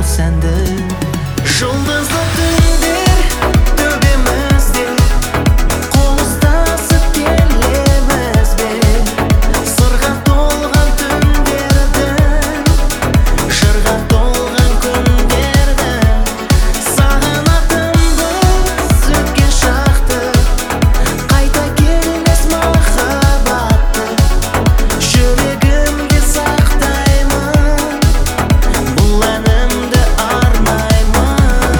сәнді. Жұлдызды түндер төбемізде, қол ұстасып келеміз бе? Сырға толған түндердің, жырға толған күндердің, сағынатынбыз өткен шақты, қайта келмес махаббатты. Жүрегімде сақтаймын, бұл әнімді арнаймын.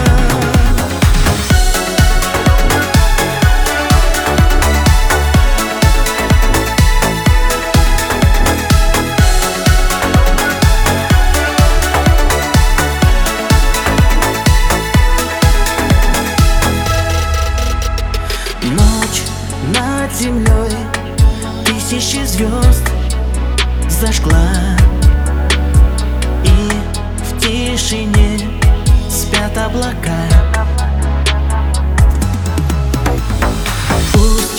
Ночь над землей, тысячи звезд зажгла, и в тишине спят облака. Пусть